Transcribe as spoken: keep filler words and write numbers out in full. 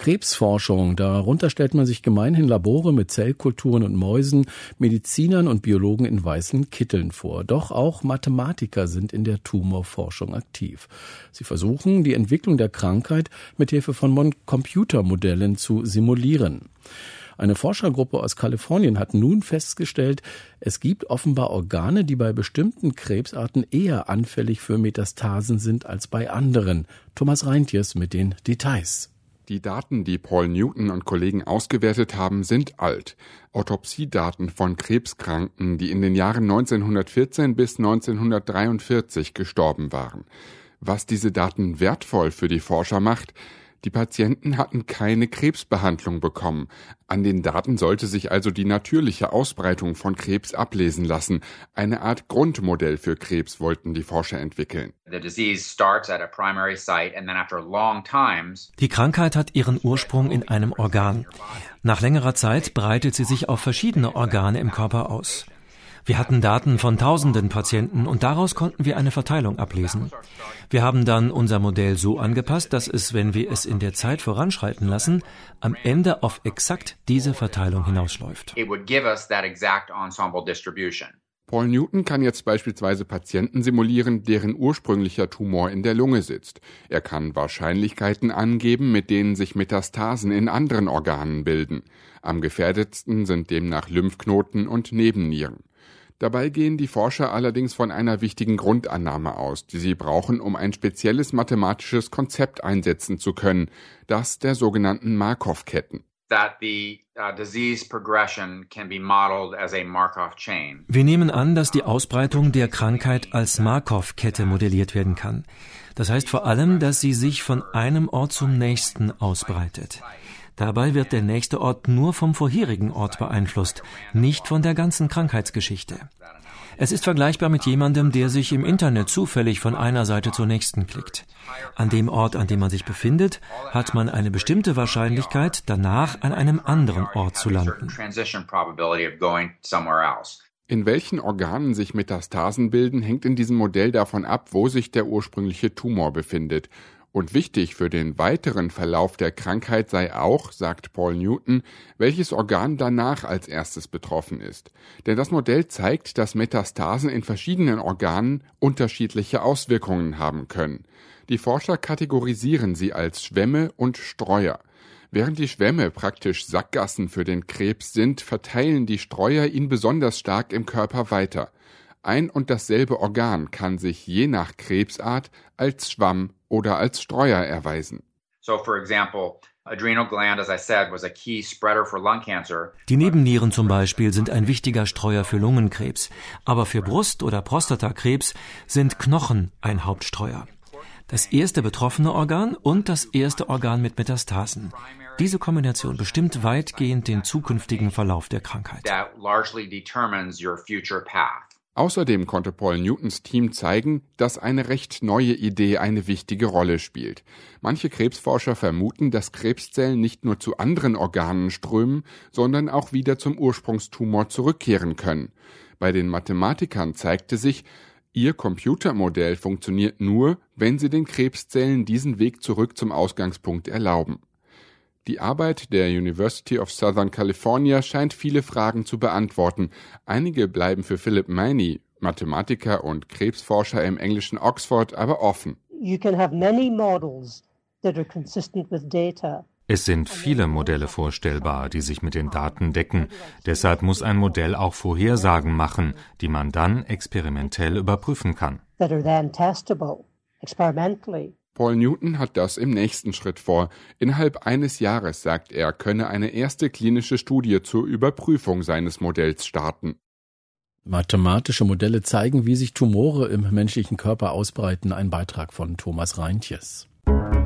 Krebsforschung. Darunter stellt man sich gemeinhin Labore mit Zellkulturen und Mäusen, Medizinern und Biologen in weißen Kitteln vor. Doch auch Mathematiker sind in der Tumorforschung aktiv. Sie versuchen, die Entwicklung der Krankheit mit Hilfe von Computermodellen zu simulieren. Eine Forschergruppe aus Kalifornien hat nun festgestellt, es gibt offenbar Organe, die bei bestimmten Krebsarten eher anfällig für Metastasen sind als bei anderen. Thomas Reintjes mit den Details. Die Daten, die Paul Newton und Kollegen ausgewertet haben, sind alt. Autopsiedaten von Krebskranken, die in den Jahren neunzehnhundertvierzehn bis neunzehnhundertdreiundvierzig gestorben waren. Was diese Daten wertvoll für die Forscher macht: Die Patienten hatten keine Krebsbehandlung bekommen. An den Daten sollte sich also die natürliche Ausbreitung von Krebs ablesen lassen. Eine Art Grundmodell für Krebs wollten die Forscher entwickeln. Die Krankheit hat ihren Ursprung in einem Organ. Nach längerer Zeit breitet sie sich auf verschiedene Organe im Körper aus. Wir hatten Daten von tausenden Patienten und daraus konnten wir eine Verteilung ablesen. Wir haben dann unser Modell so angepasst, dass es, wenn wir es in der Zeit voranschreiten lassen, am Ende auf exakt diese Verteilung hinausläuft. Paul Newton kann jetzt beispielsweise Patienten simulieren, deren ursprünglicher Tumor in der Lunge sitzt. Er kann Wahrscheinlichkeiten angeben, mit denen sich Metastasen in anderen Organen bilden. Am gefährdetsten sind demnach Lymphknoten und Nebennieren. Dabei gehen die Forscher allerdings von einer wichtigen Grundannahme aus, die sie brauchen, um ein spezielles mathematisches Konzept einsetzen zu können, das der sogenannten Markov-Ketten. Wir nehmen an, dass die Ausbreitung der Krankheit als Markov-Kette modelliert werden kann. Das heißt vor allem, dass sie sich von einem Ort zum nächsten ausbreitet. Dabei wird der nächste Ort nur vom vorherigen Ort beeinflusst, nicht von der ganzen Krankheitsgeschichte. Es ist vergleichbar mit jemandem, der sich im Internet zufällig von einer Seite zur nächsten klickt. An dem Ort, an dem man sich befindet, hat man eine bestimmte Wahrscheinlichkeit, danach an einem anderen Ort zu landen. In welchen Organen sich Metastasen bilden, hängt in diesem Modell davon ab, wo sich der ursprüngliche Tumor befindet. Und wichtig für den weiteren Verlauf der Krankheit sei auch, sagt Paul Newton, welches Organ danach als erstes betroffen ist. Denn das Modell zeigt, dass Metastasen in verschiedenen Organen unterschiedliche Auswirkungen haben können. Die Forscher kategorisieren sie als Schwämme und Streuer. Während die Schwämme praktisch Sackgassen für den Krebs sind, verteilen die Streuer ihn besonders stark im Körper weiter. Ein und dasselbe Organ kann sich je nach Krebsart als Schwamm oder als Streuer erweisen. Die Nebennieren zum Beispiel sind ein wichtiger Streuer für Lungenkrebs, aber für Brust- oder Prostatakrebs sind Knochen ein Hauptstreuer. Das erste betroffene Organ und das erste Organ mit Metastasen. Diese Kombination bestimmt weitgehend den zukünftigen Verlauf der Krankheit. Außerdem konnte Paul Newtons Team zeigen, dass eine recht neue Idee eine wichtige Rolle spielt. Manche Krebsforscher vermuten, dass Krebszellen nicht nur zu anderen Organen strömen, sondern auch wieder zum Ursprungstumor zurückkehren können. Bei den Mathematikern zeigte sich, ihr Computermodell funktioniert nur, wenn sie den Krebszellen diesen Weg zurück zum Ausgangspunkt erlauben. Die Arbeit der University of Southern California scheint viele Fragen zu beantworten. Einige bleiben für Philip Maney, Mathematiker und Krebsforscher im englischen Oxford, aber offen. Es sind viele Modelle vorstellbar, die sich mit den Daten decken. Deshalb muss ein Modell auch Vorhersagen machen, die man dann experimentell überprüfen kann. Paul Newton hat das im nächsten Schritt vor. Innerhalb eines Jahres, sagt er, könne eine erste klinische Studie zur Überprüfung seines Modells starten. Mathematische Modelle zeigen, wie sich Tumore im menschlichen Körper ausbreiten. Ein Beitrag von Thomas Reintjes.